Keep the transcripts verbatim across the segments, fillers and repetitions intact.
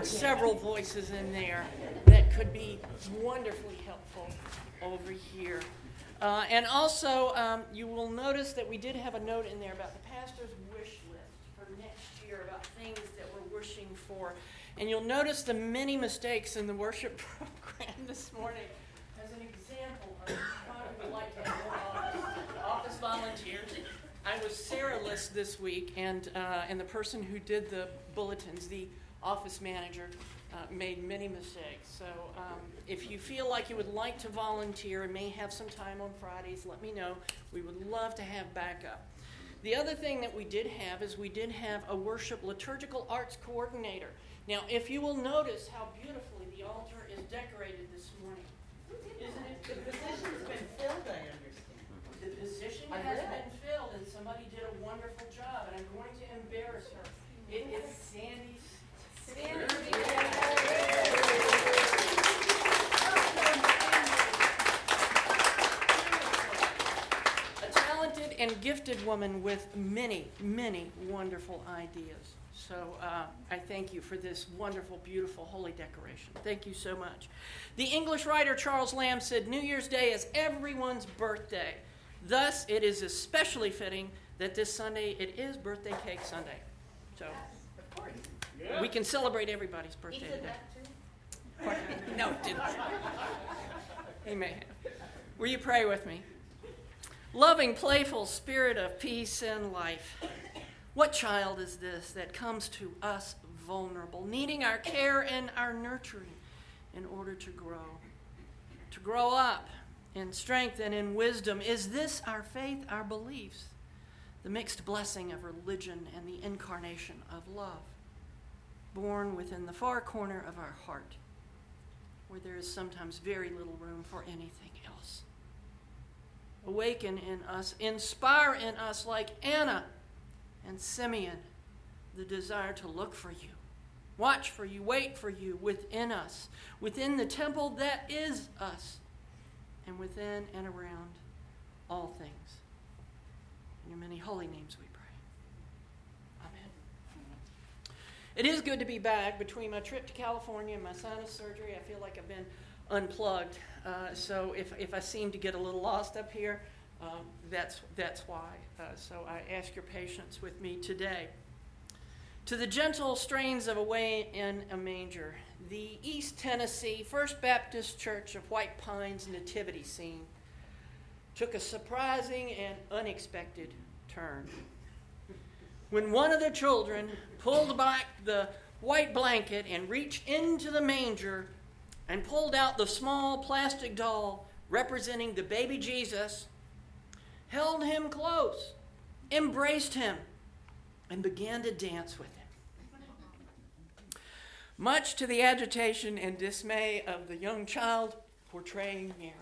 heard several voices in there that could be wonderfully helpful over here. Uh, and also, um, you will notice that we did have a note in there about the pastor's wish list for next year, about things that we're wishing for. And you'll notice the many mistakes in the worship program this morning. As an example of how we would like to have more office, office volunteers. I was Sarah-less this week, and uh, and the person who did the bulletins, the office manager, uh, made many mistakes. So um, if you feel like you would like to volunteer and may have some time on Fridays, let me know. We would love to have backup. The other thing that we did have is we did have a worship liturgical arts coordinator. Now, if you will notice how beautifully the altar is decorated this morning. Isn't it? The position's been filled, I understand. The position I has read. been filled, and somebody did a wonderful job, and I'm going to embarrass her. It is Sandy. A talented and gifted woman with many, many wonderful ideas. So uh, I thank you for this wonderful, beautiful, holy decoration. Thank you so much. The English writer Charles Lamb said, New Year's Day is everyone's birthday. Thus, it is especially fitting that this Sunday, it is Birthday Cake Sunday. So Of course. we can celebrate everybody's He birthday did today. that too? No, it didn't. He may have. Will you pray with me? Loving, playful spirit of peace and life. What child is this that comes to us vulnerable, needing our care and our nurturing in order to grow? To grow up in strength and in wisdom. Is this our faith, our beliefs? The mixed blessing of religion and the incarnation of love, born within the far corner of our heart, where there is sometimes very little room for anything else. Awaken in us, inspire in us like Anna and Simeon, the desire to look for you, watch for you, wait for you within us, within the temple that is us, and within and around all things. In your many holy names we pray. Amen. It is good to be back. Between my trip to California and my sinus surgery, I feel like I've been unplugged. Uh, so if, if I seem to get a little lost up here, um, that's, that's why. Uh, so I ask your patience with me today. To the gentle strains of Away in a Manger, the East Tennessee First Baptist Church of White Pines nativity scene took a surprising and unexpected turn. When one of the children pulled back the white blanket and reached into the manger and pulled out the small plastic doll representing the baby Jesus, held him close, embraced him, and began to dance with him. Much to the agitation and dismay of the young child portraying Mary,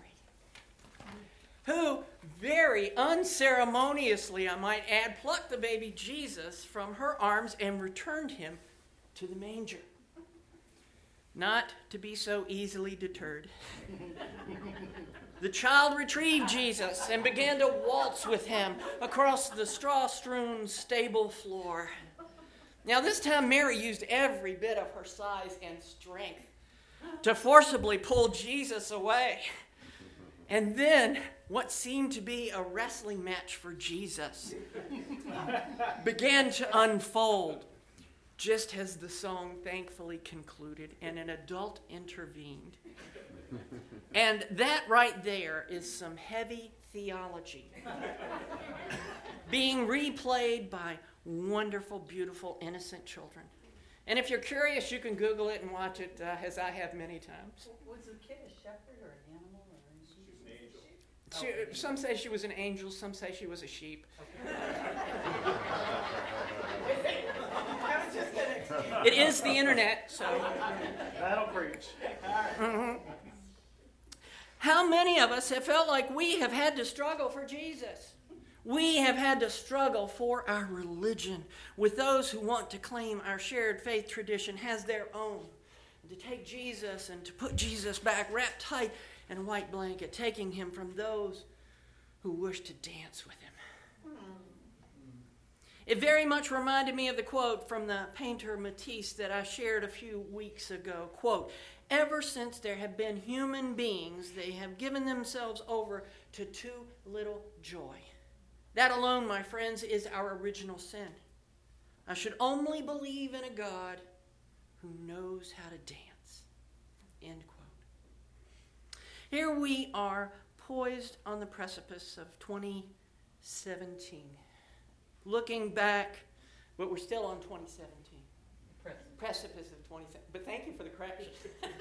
who very unceremoniously, I might add, plucked the baby Jesus from her arms and returned him to the manger. Not to be so easily deterred, the child retrieved Jesus and began to waltz with him across the straw-strewn stable floor. Now this time Mary used every bit of her size and strength to forcibly pull Jesus away. And then what seemed to be a wrestling match for Jesus began to unfold, just as the song thankfully concluded and an adult intervened. And that right there is some heavy theology being replayed by wonderful, beautiful, innocent children. And if you're curious, you can Google it and watch it, uh, as I have many times. Was the kid a shepherd or an animal? Or an She was an angel. She, some say she was an angel, some say she was a sheep. It is the internet, so. That'll preach. Mm-hmm. How many of us have felt like we have had to struggle for Jesus? We have had to struggle for our religion with those who want to claim our shared faith tradition as their own. To take Jesus and to put Jesus back wrapped tight in a white blanket, taking him from those who wish to dance with him. It very much reminded me of the quote from the painter Matisse that I shared a few weeks ago. Quote, "Ever since there have been human beings, they have given themselves over to too little joy. That alone, my friends, is our original sin. I should only believe in a God who knows how to dance." End quote. Here we are, poised on the precipice of twenty seventeen. Looking back, but we're still on twenty seventeen. Present. Precipice of twenty seventeen. But thank you for the correction.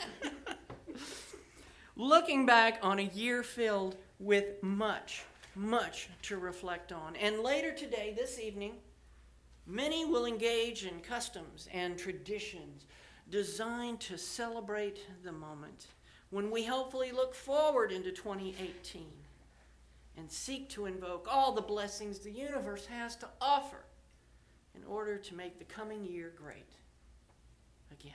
Looking back on a year filled with much, much to reflect on. And later today, this evening, many will engage in customs and traditions designed to celebrate the moment when we hopefully look forward into twenty eighteen and seek to invoke all the blessings the universe has to offer in order to make the coming year great again.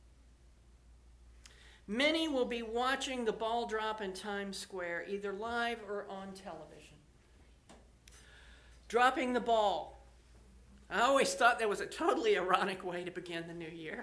Many will be watching the ball drop in Times Square, either live or on television. Dropping the ball. I always thought that was a totally ironic way to begin the new year.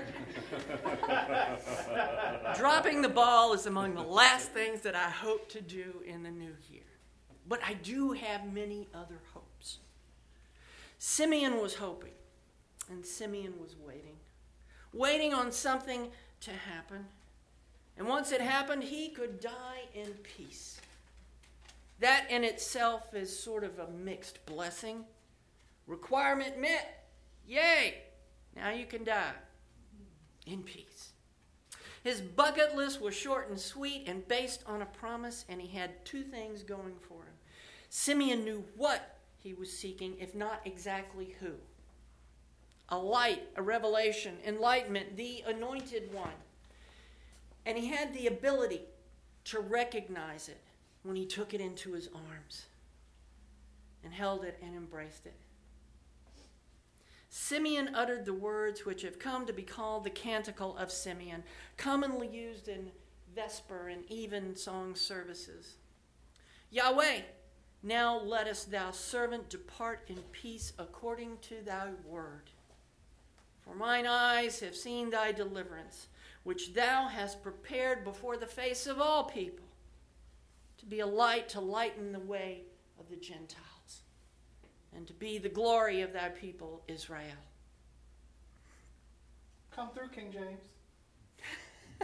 Dropping the ball is among the last things that I hope to do in the new year. But I do have many other hopes. Simeon was hoping, and Simeon was waiting. Waiting on something to happen. And once it happened, he could die in peace. That in itself is sort of a mixed blessing. Requirement met. Yay! Now you can die in peace. His bucket list was short and sweet and based on a promise, and he had two things going for him. Simeon knew what he was seeking, if not exactly who. A light, a revelation, enlightenment, the anointed one. And he had the ability to recognize it when he took it into his arms and held it and embraced it. Simeon uttered the words which have come to be called the Canticle of Simeon, commonly used in Vesper and evensong services. Yahweh, now lettest thou servant depart in peace according to thy word. For mine eyes have seen thy deliverance, which thou hast prepared before the face of all people, to be a light to lighten the way of the Gentiles, and to be the glory of thy people Israel. Come through, King James.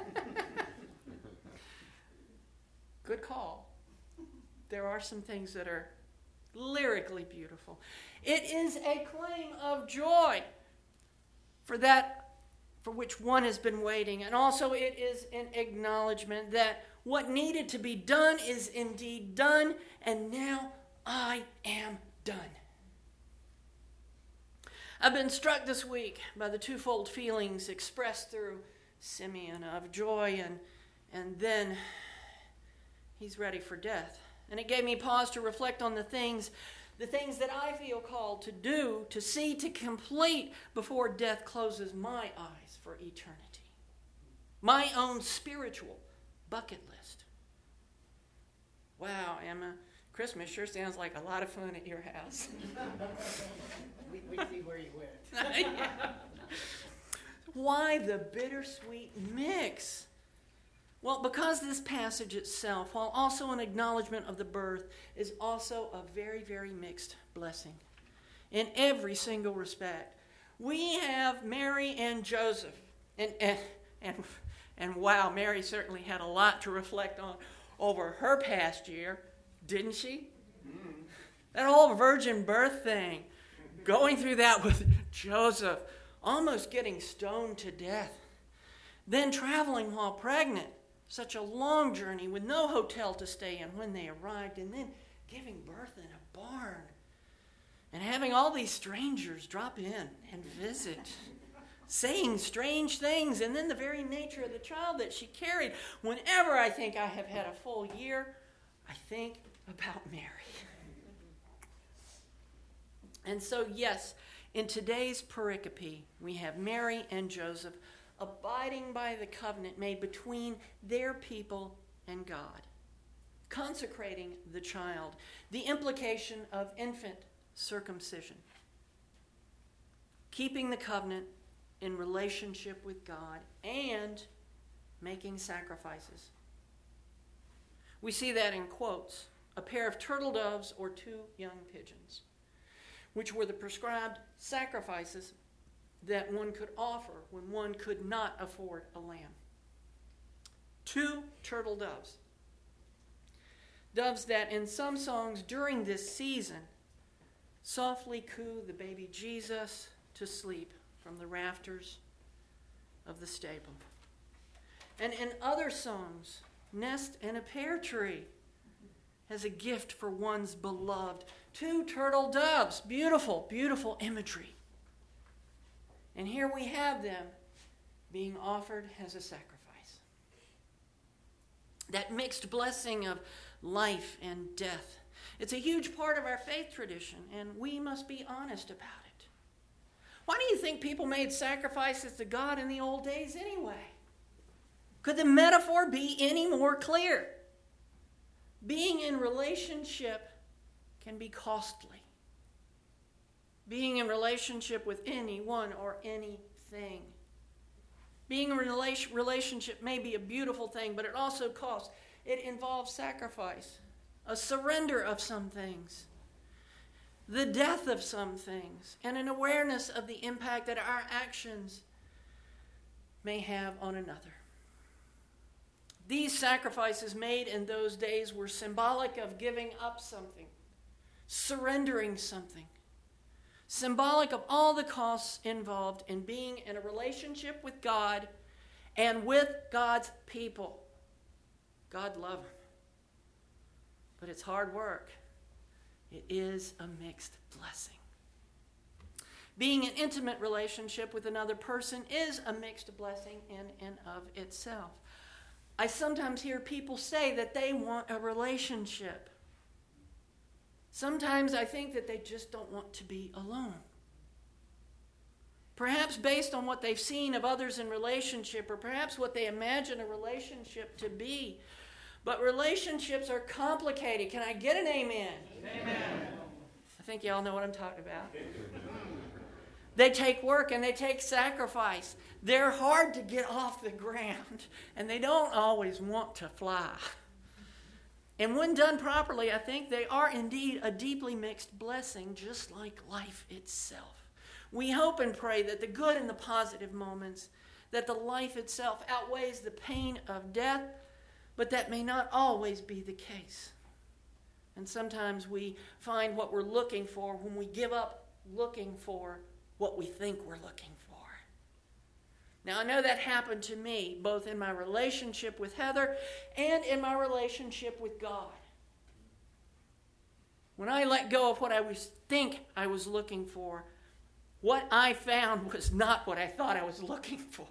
Good call. There are some things that are lyrically beautiful. It is a claim of joy for that for which one has been waiting. And also it is an acknowledgement that what needed to be done is indeed done, and now I am done. I've been struck this week by the twofold feelings expressed through Simeon of joy and, and then he's ready for death. And it gave me pause to reflect on the things, the things that I feel called to do, to see, to complete before death closes my eyes for eternity. My own spiritual bucket list. Wow, Emma, Christmas sure sounds like a lot of fun at your house. We, we see where you went. Yeah. Why the bittersweet mix? Well, because this passage itself, while also an acknowledgement of the birth, is also a very, very mixed blessing in every single respect. We have Mary and Joseph, and and and, and wow, Mary certainly had a lot to reflect on over her past year, didn't she? Mm. That whole virgin birth thing, going through that with Joseph, almost getting stoned to death, then traveling while pregnant. Such a long journey with no hotel to stay in when they arrived, and then giving birth in a barn and having all these strangers drop in and visit, saying strange things, and then the very nature of the child that she carried. Whenever I think I have had a full year, I think about Mary. And so, yes, in today's pericope, we have Mary and Joseph abiding by the covenant made between their people and God, consecrating the child, the implication of infant circumcision. keeping the covenant in relationship with God, and making sacrifices. We see that in quotes, a pair of turtle doves or two young pigeons, which were the prescribed sacrifices that one could offer when one could not afford a lamb. Two turtle doves. Doves that in some songs during this season softly coo the baby Jesus to sleep from the rafters of the stable. And in other songs, nest in a pear tree as a gift for one's beloved. Two turtle doves. Beautiful, beautiful imagery. And here we have them being offered as a sacrifice. That mixed blessing of life and death. It's a huge part of our faith tradition, and we must be honest about it. Why do you think people made sacrifices to God in the old days anyway? Could the metaphor be any more clear? Being in relationship can be costly. Being in relationship with anyone or anything. Being in a relationship may be a beautiful thing, but it also costs. It involves sacrifice, a surrender of some things, the death of some things, and an awareness of the impact that our actions may have on another. These sacrifices made in those days were symbolic of giving up something, surrendering something, symbolic of all the costs involved in being in a relationship with God and with God's people. God love them. But it's hard work. It is a mixed blessing. Being in intimate relationship with another person is a mixed blessing in and of itself. I sometimes hear people say that they want a relationship. Sometimes I think that they just don't want to be alone. Perhaps based on what they've seen of others in relationship, or perhaps what they imagine a relationship to be. But relationships are complicated. Can I get an amen? Amen. I think y'all know what I'm talking about. They take work and they take sacrifice. They're hard to get off the ground, and they don't always want to fly. And when done properly, I think they are indeed a deeply mixed blessing, just like life itself. We hope and pray that the good and the positive moments, that the life itself outweighs the pain of death, but that may not always be the case. And sometimes we find what we're looking for when we give up looking for what we think we're looking for. Now, I know that happened to me, both in my relationship with Heather and in my relationship with God. When I let go of what I was think I was looking for, what I found was not what I thought I was looking for.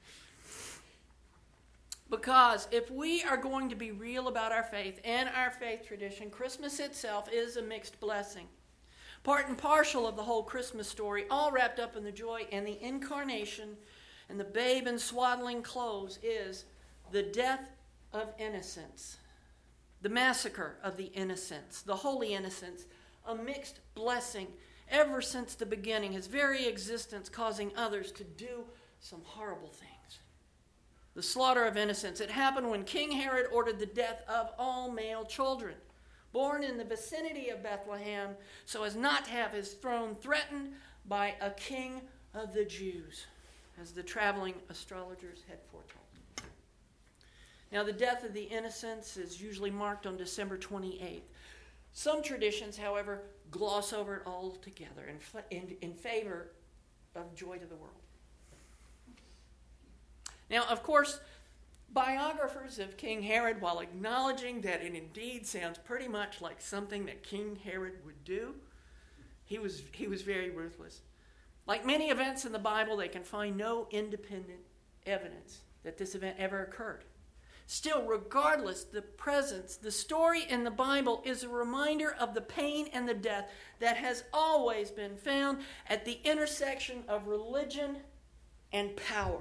Because if we are going to be real about our faith and our faith tradition, Christmas itself is a mixed blessing. Part and partial of the whole Christmas story, all wrapped up in the joy and the incarnation and the babe in swaddling clothes, is the death of innocence, the massacre of the innocents, the holy innocents, a mixed blessing ever since the beginning, his very existence causing others to do some horrible things. The slaughter of innocents. It happened when King Herod ordered the death of all male children born in the vicinity of Bethlehem so as not to have his throne threatened by a king of the Jews, as the traveling astrologers had foretold. Now, the death of the innocents is usually marked on December twenty-eighth. Some traditions, however, gloss over it altogether in, in, in favor of joy to the world. Now, of course, biographers of King Herod, while acknowledging that it indeed sounds pretty much like something that King Herod would do, he was, he was very ruthless. Like many events in the Bible, they can find no independent evidence that this event ever occurred. Still, regardless, the presence, the story in the Bible is a reminder of the pain and the death that has always been found at the intersection of religion and power.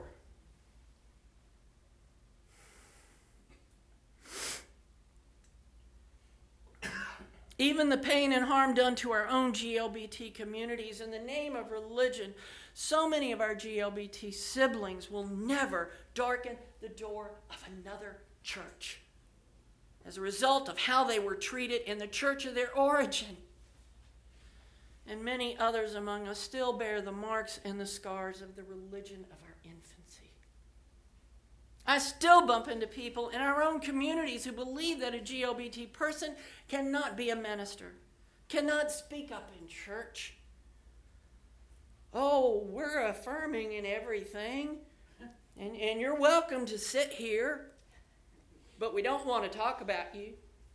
Even the pain and harm done to our own G L B T communities in the name of religion, so many of our G L B T siblings will never darken the door of another church as a result of how they were treated in the church of their origin. And many others among us still bear the marks and the scars of the religion of our infancy. I still bump into people in our own communities who believe that a G L B T person cannot be a minister, cannot speak up in church. Oh, we're affirming in everything, and, and you're welcome to sit here, but we don't want to talk about you.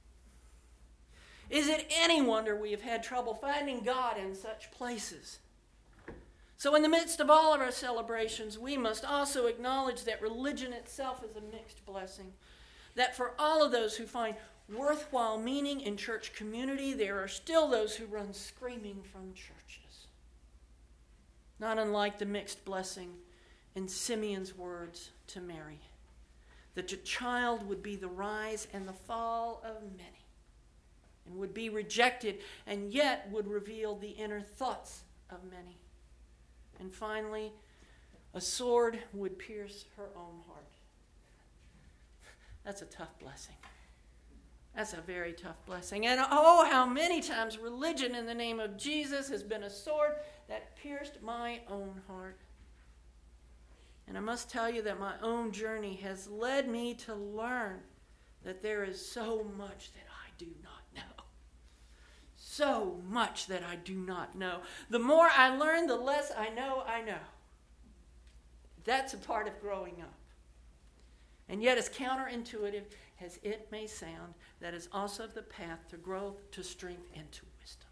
Is it any wonder we have had trouble finding God in such places? So in the midst of all of our celebrations, we must also acknowledge that religion itself is a mixed blessing. That for all of those who find worthwhile meaning in church community, there are still those who run screaming from churches. Not unlike the mixed blessing in Simeon's words to Mary, that a child would be the rise and the fall of many, and would be rejected, and yet would reveal the inner thoughts of many. And finally, a sword would pierce her own heart. That's a tough blessing. That's a very tough blessing. And oh, how many times religion in the name of Jesus has been a sword that pierced my own heart. And I must tell you that my own journey has led me to learn that there is so much that I do not know. So much that I do not know. The more I learn, the less I know I know. That's a part of growing up. And yet, as counterintuitive as it may sound, that is also the path to growth, to strength, and to wisdom.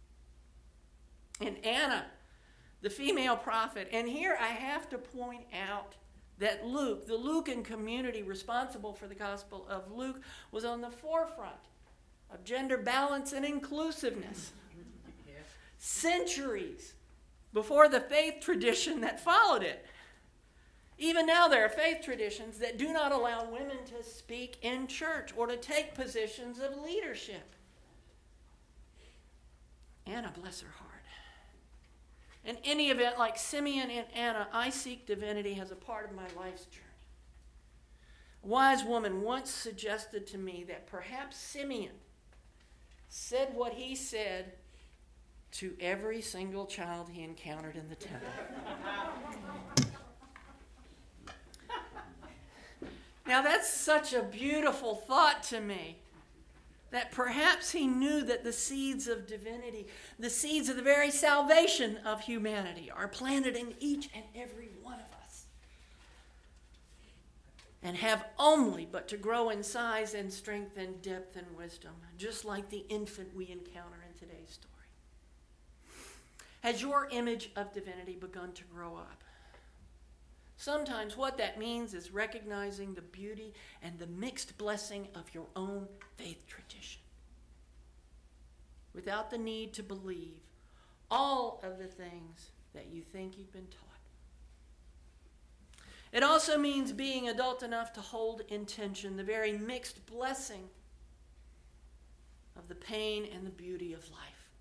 And Anna, the female prophet, and here I have to point out that Luke, the Lucan community responsible for the Gospel of Luke, was on the forefront of gender balance and inclusiveness. Yeah. Centuries before the faith tradition that followed it. Even now there are faith traditions that do not allow women to speak in church or to take positions of leadership. Anna, bless her heart. In any event, like Simeon and Anna, I seek divinity as a part of my life's journey. A wise woman once suggested to me that perhaps Simeon said what he said to every single child he encountered in the temple. Now that's such a beautiful thought to me, that perhaps he knew that the seeds of divinity, the seeds of the very salvation of humanity, are planted in each and every one of us, and have only but to grow in size and strength and depth and wisdom, just like the infant we encounter in today's story. Has your image of divinity begun to grow up? Sometimes what that means is recognizing the beauty and the mixed blessing of your own faith tradition, without the need to believe all of the things that you think you've been taught. It also means being adult enough to hold in tension the very mixed blessing of the pain and the beauty of life.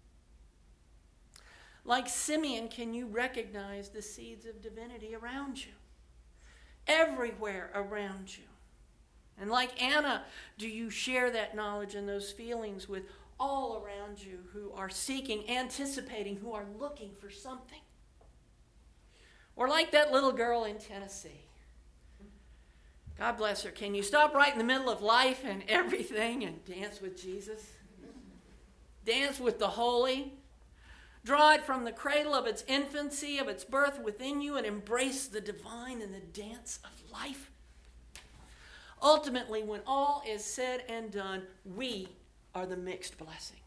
Like Simeon, can you recognize the seeds of divinity around you? Everywhere around you. And like Anna, do you share that knowledge and those feelings with all around you who are seeking, anticipating, who are looking for something? Or like that little girl in Tennessee. God bless her. Can you stop right in the middle of life and everything and dance with Jesus? Dance with the holy? Draw it from the cradle of its infancy, of its birth within you, and embrace the divine in the dance of life? Ultimately, when all is said and done, we are the mixed blessing.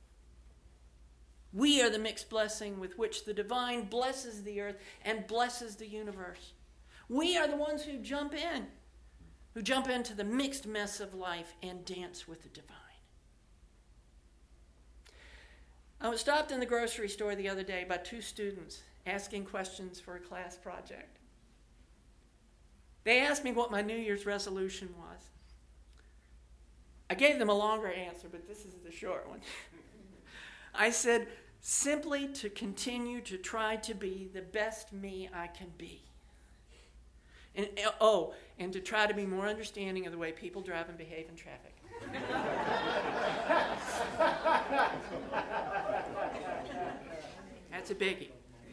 We are the mixed blessing with which the divine blesses the earth and blesses the universe. We are the ones who jump in, who jump into the mixed mess of life and dance with the divine. I was stopped in the grocery store the other day by two students asking questions for a class project. They asked me what my New Year's resolution was. I gave them a longer answer, but this is the short one. I said, simply to continue to try to be the best me I can be. And oh, and to try to be more understanding of the way people drive and behave in traffic. That's a biggie.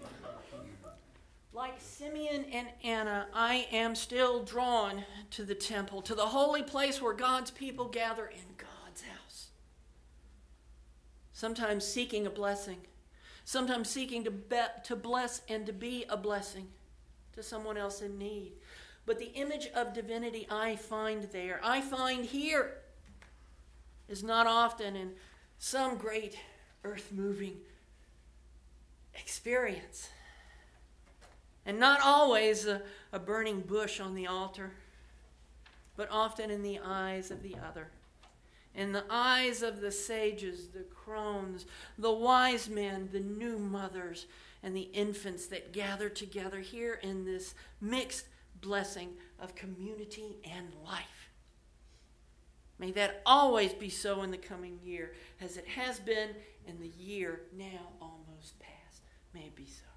Like Simeon and Anna, I am still drawn to the temple, to the holy place where God's people gather in God's house. Sometimes seeking a blessing, sometimes seeking to, be, to bless and to be a blessing to someone else in need. But the image of divinity I find there, I find here, is not often in some great earth-moving experience. And not always a, a burning bush on the altar, but often in the eyes of the other. In the eyes of the sages, the crones, the wise men, the new mothers, and the infants that gather together here in this mixed blessing of community and life. May that always be so in the coming year, as it has been in the year now almost past. May it be so.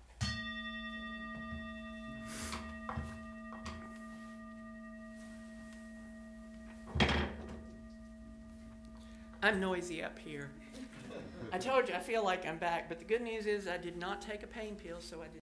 I'm noisy up here. I told you I feel like I'm back, but the good news is I did not take a pain pill, so I did